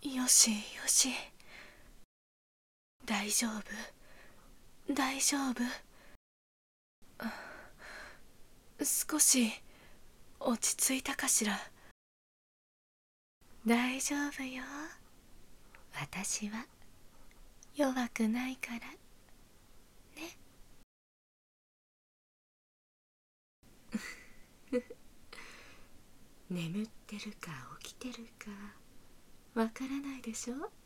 よしよし、大丈夫大丈夫。少し落ち着いたかしら。大丈夫よ、私は弱くないからね。眠ってるか起きてるかわからないでしょ。